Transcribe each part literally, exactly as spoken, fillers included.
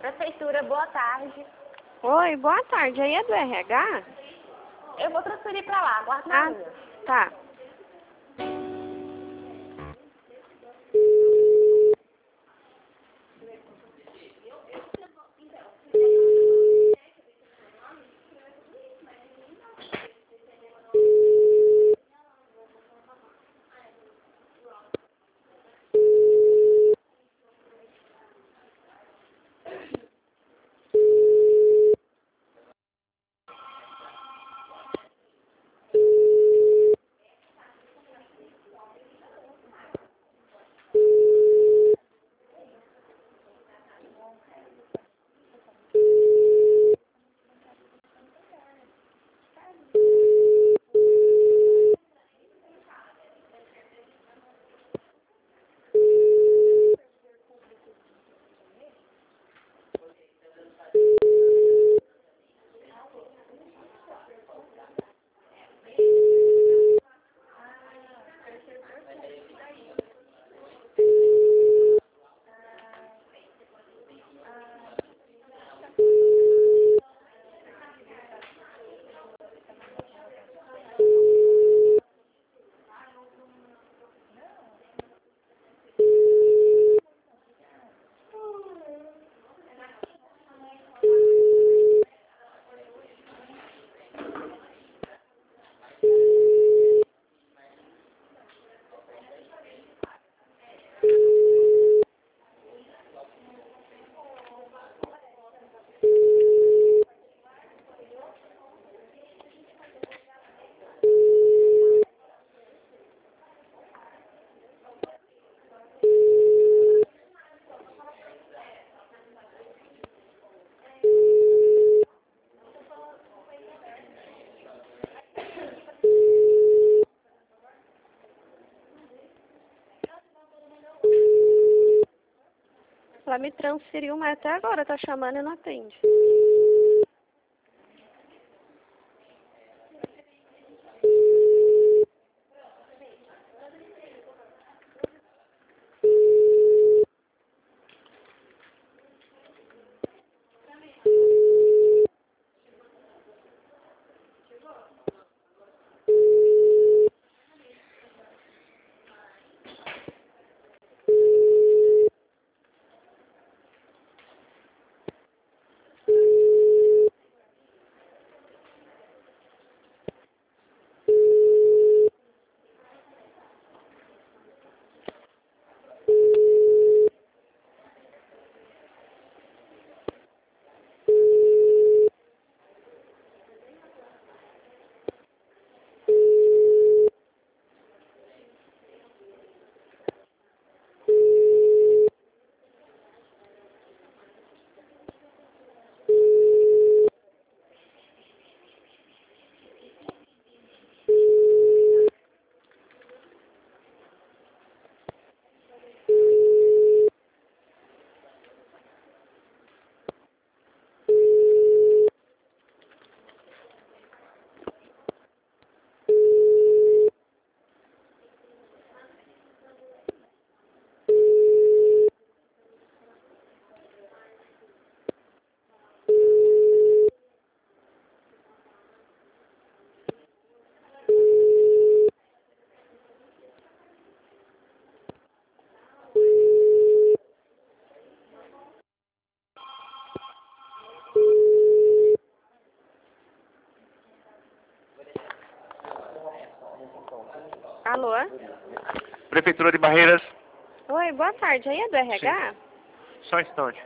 Prefeitura, boa tarde. Oi, boa tarde. Aí é do R H? Eu vou transferir pra lá, aguarde na Ah, linha. tá. Ela me transferiu, mas até agora tá chamando e não atende. Alô? Prefeitura de Barreiras. Oi, boa tarde. Aí é do R H? Sim. Só um instante.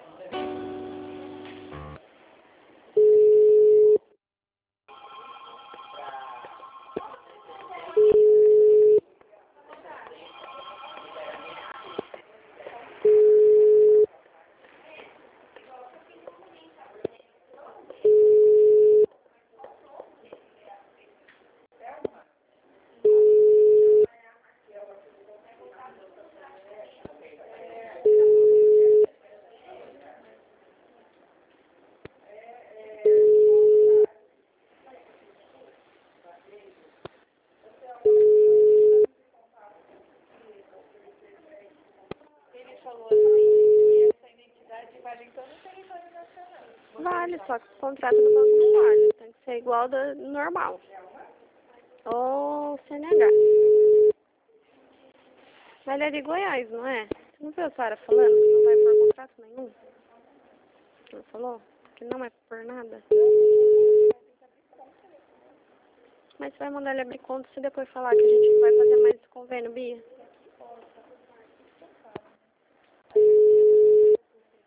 pode, só que o contrato do banco não pode. Tem que ser igual do normal. Ou C N H. Mas ele é de Goiás, não é? Você não viu a Sara falando que não vai por contrato nenhum? Ela falou que não é por nada. Mas você vai mandar ele abrir conta se depois falar que a gente não vai fazer mais esse convênio, Bia?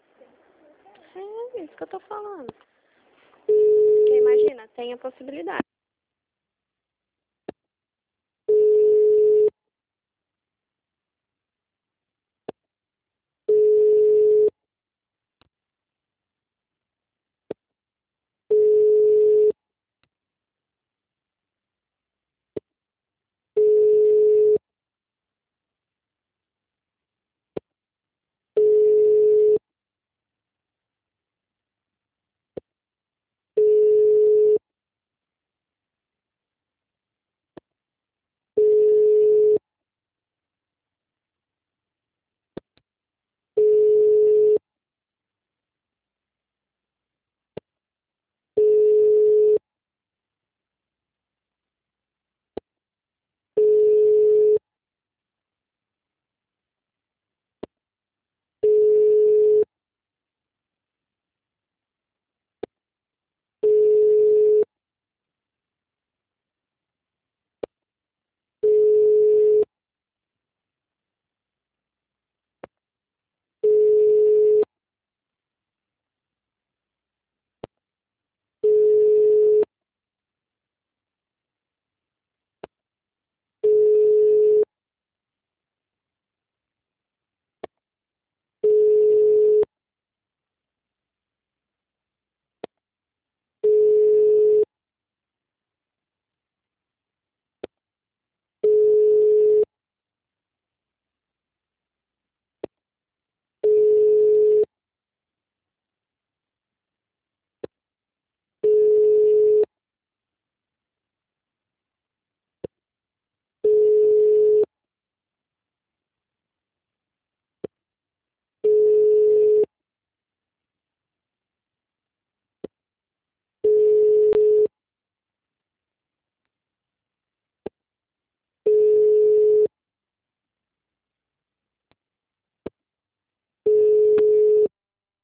É isso que eu tô falando. Porque imagina, tem a possibilidade.